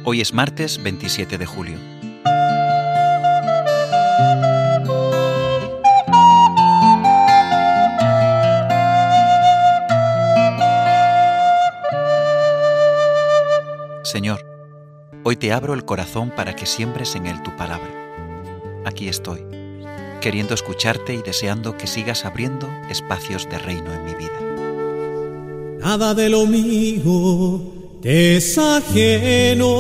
Hoy es martes 27 de julio. Señor, hoy te abro el corazón para que siembres en él tu palabra. Aquí estoy, queriendo escucharte y deseando que sigas abriendo espacios de reino en mi vida. Nada de lo mío te es ajeno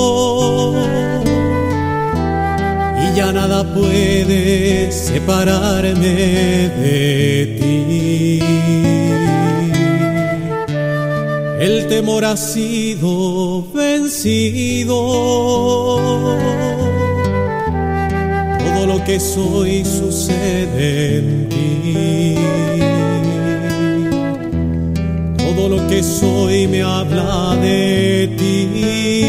y ya nada puede separarme de ti. El temor ha sido vencido, todo lo que soy sucede en ti. Todo lo que soy me habla de ti.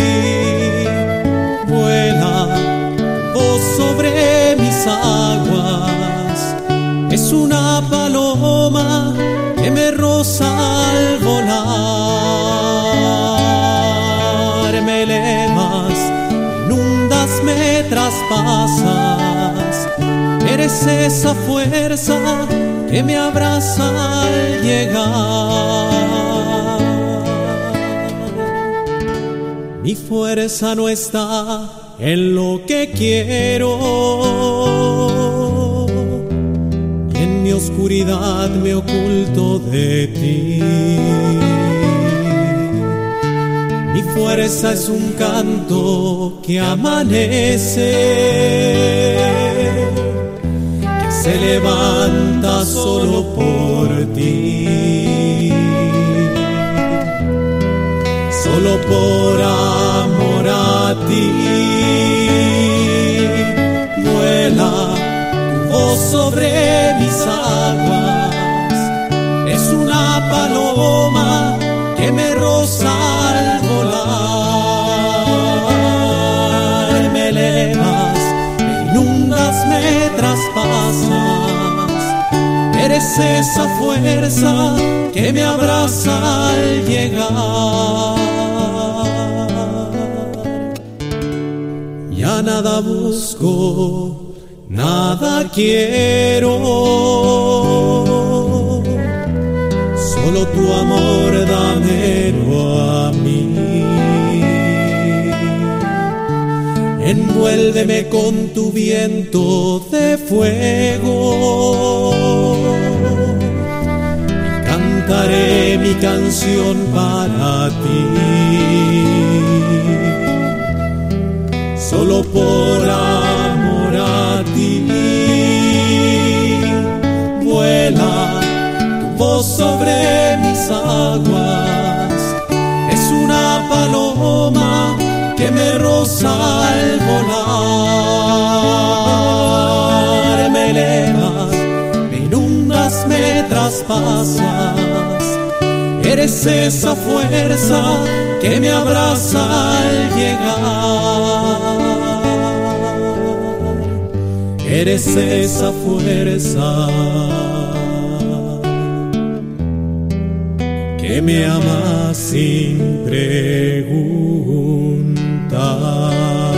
Vuela voz sobre mis aguas, es una paloma que me roza al volar. Me elevas, inundas, me traspasas, eres esa fuerza que me abraza al llegar. Mi fuerza no está en lo que quiero, y en mi oscuridad me oculto de ti. Mi fuerza es un canto que amanece, se levanta solo por ti, solo por amor a ti. Vuela tu voz sobre mis aguas, es una paloma que me roza al volar. Me elevas, me inundas, me traspasas, eres esa fuerza que me abraza al llegar. Ya nada busco, nada quiero, solo tu amor dámelo a mí. Envuélveme con tu viento de fuego, y cantaré mi canción para ti. Solo por amor a ti. Vuela tu voz sobre mis aguas, es una paloma que me roza al volar. Me elevas, me inundas, me traspasas, eres esa fuerza que me abraza al llegar. Eres esa fuerza que me ama sin preguntar.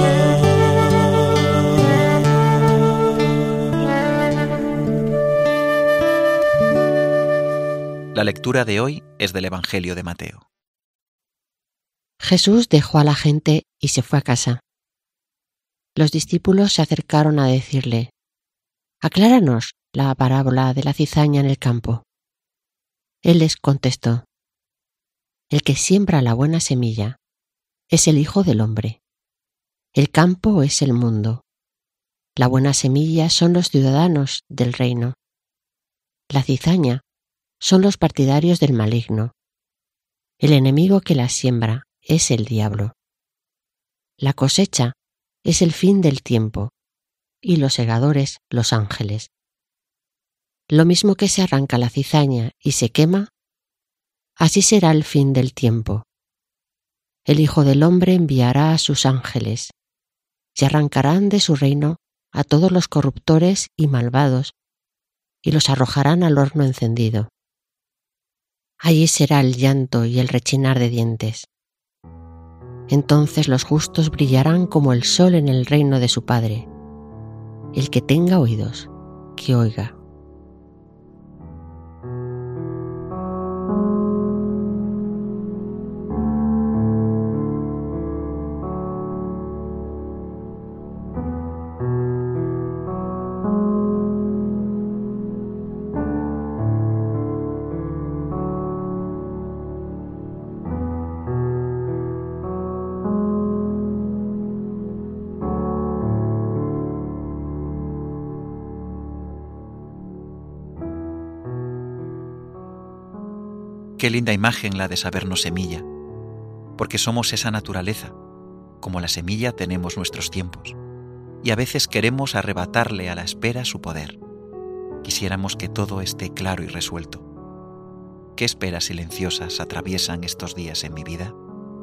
La lectura de hoy es del Evangelio de Mateo. Jesús dejó a la gente y se fue a casa. Los discípulos se acercaron a decirle: «Acláranos la parábola de la cizaña en el campo». Él les contestó: «El que siembra la buena semilla es el Hijo del Hombre. El campo es el mundo. La buena semilla son los ciudadanos del reino. La cizaña son los partidarios del maligno. El enemigo que la siembra es el diablo. La cosecha es el fin del tiempo y los segadores los ángeles. Lo mismo que se arranca la cizaña y se quema, así será el fin del tiempo. El Hijo del Hombre enviará a sus ángeles y arrancarán de su reino a todos los corruptores y malvados y los arrojarán al horno encendido. Allí será el llanto y el rechinar de dientes. Entonces los justos brillarán como el sol en el reino de su Padre. El que tenga oídos, que oiga. Qué linda imagen la de sabernos semilla, porque somos esa naturaleza. Como la semilla tenemos nuestros tiempos, y a veces queremos arrebatarle a la espera su poder. Quisiéramos que todo esté claro y resuelto. ¿Qué esperas silenciosas atraviesan estos días en mi vida?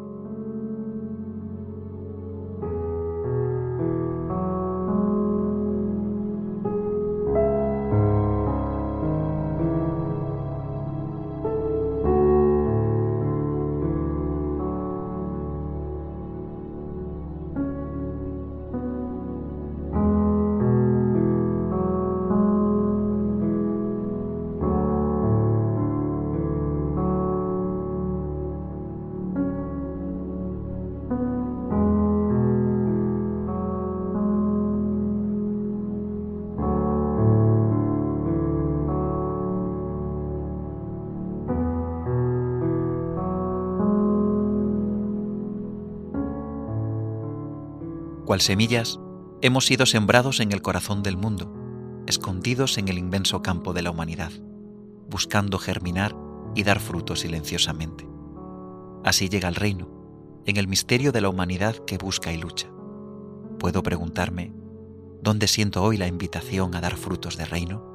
Cual semillas, hemos sido sembrados en el corazón del mundo, escondidos en el inmenso campo de la humanidad, buscando germinar y dar fruto silenciosamente. Así llega el reino, en el misterio de la humanidad que busca y lucha. Puedo preguntarme, ¿dónde siento hoy la invitación a dar frutos de reino?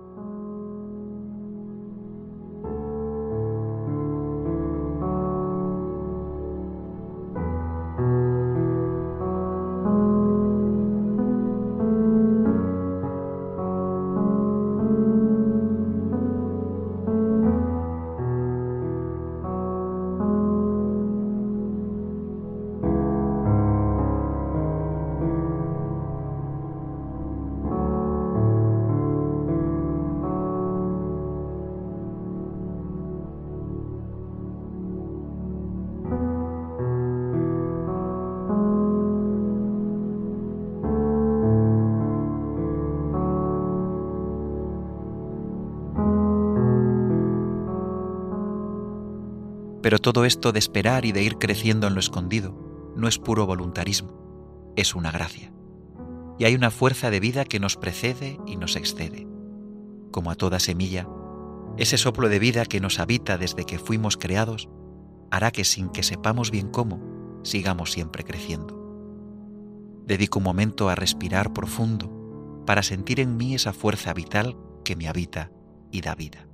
Pero todo esto de esperar y de ir creciendo en lo escondido no es puro voluntarismo, es una gracia. Y hay una fuerza de vida que nos precede y nos excede. Como a toda semilla, ese soplo de vida que nos habita desde que fuimos creados hará que sin que sepamos bien cómo, sigamos siempre creciendo. Dedico un momento a respirar profundo para sentir en mí esa fuerza vital que me habita y da vida.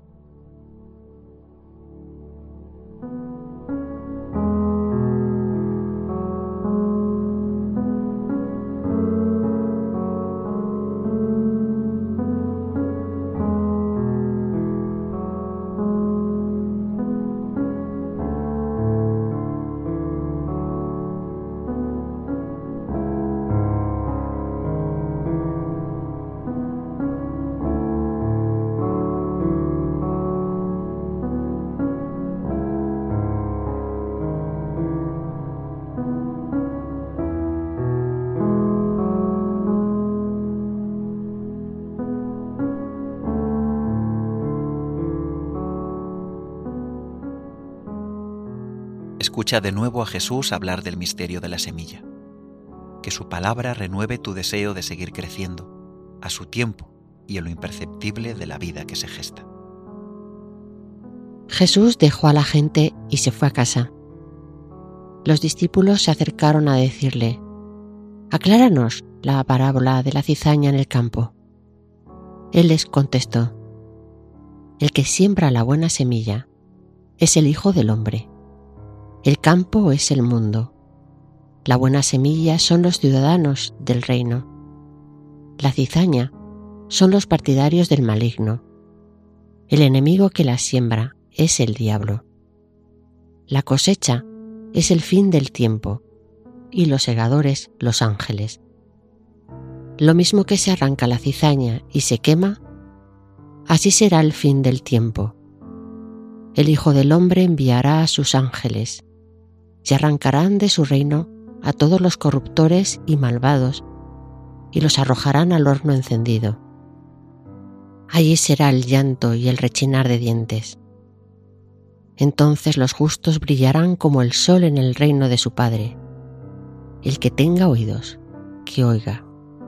Escucha de nuevo a Jesús hablar del misterio de la semilla. Que su palabra renueve tu deseo de seguir creciendo, a su tiempo y en lo imperceptible de la vida que se gesta. Jesús dejó a la gente y se fue a casa. Los discípulos se acercaron a decirle: «Acláranos la parábola de la cizaña en el campo». Él les contestó: «El que siembra la buena semilla es el Hijo del Hombre. El campo es el mundo. La buena semilla son los ciudadanos del reino. La cizaña son los partidarios del maligno. El enemigo que la siembra es el diablo. La cosecha es el fin del tiempo y los segadores los ángeles. Lo mismo que se arranca la cizaña y se quema, así será el fin del tiempo. El Hijo del Hombre enviará a sus ángeles, y arrancarán de su reino a todos los corruptores y malvados, y los arrojarán al horno encendido. Allí será el llanto y el rechinar de dientes. Entonces los justos brillarán como el sol en el reino de su Padre. El que tenga oídos, que oiga.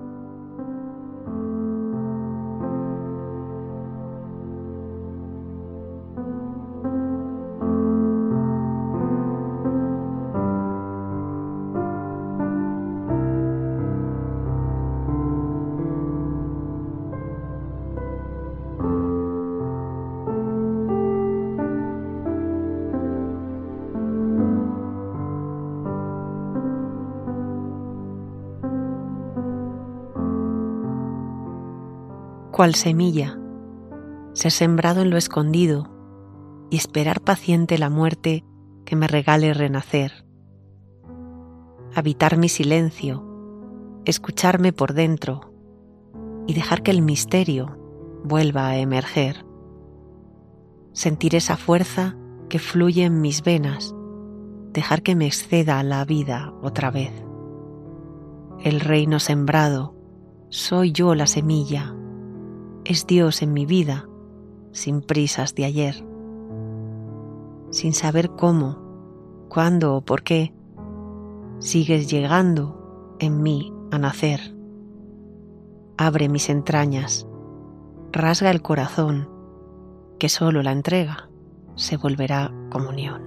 Cual semilla, ser sembrado en lo escondido y esperar paciente la muerte que me regale renacer. Habitar mi silencio, escucharme por dentro y dejar que el misterio vuelva a emerger. Sentir esa fuerza que fluye en mis venas, dejar que me exceda la vida otra vez. El reino sembrado, soy yo la semilla. Es Dios en mi vida, sin prisas de ayer. Sin saber cómo, cuándo o por qué, sigues llegando en mí a nacer. Abre mis entrañas, rasga el corazón, que solo la entrega se volverá comunión.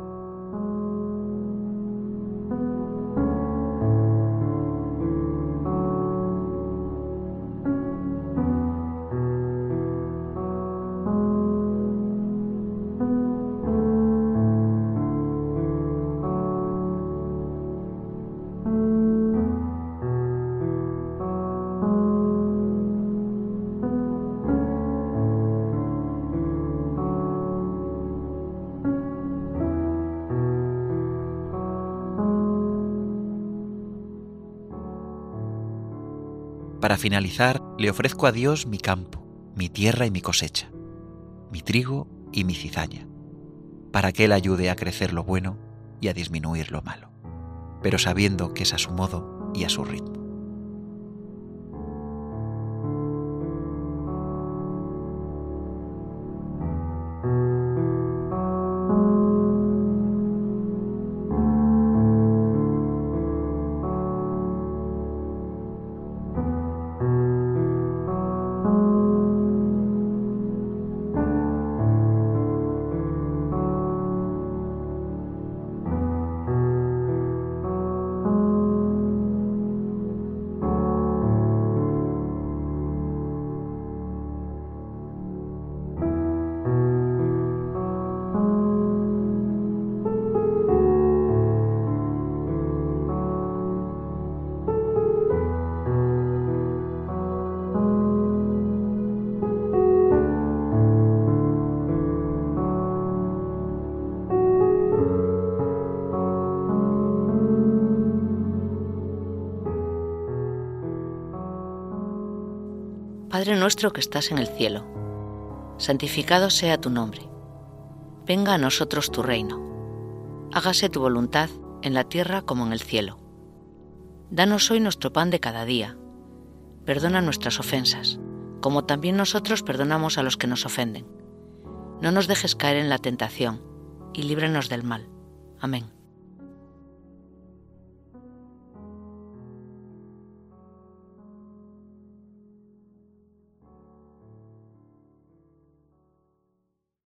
Para finalizar, le ofrezco a Dios mi campo, mi tierra y mi cosecha, mi trigo y mi cizaña, para que Él ayude a crecer lo bueno y a disminuir lo malo, pero sabiendo que es a su modo y a su ritmo. Padre nuestro que estás en el cielo, santificado sea tu nombre. Venga a nosotros tu reino. Hágase tu voluntad en la tierra como en el cielo. Danos hoy nuestro pan de cada día. Perdona nuestras ofensas, como también nosotros perdonamos a los que nos ofenden. No nos dejes caer en la tentación y líbranos del mal. Amén.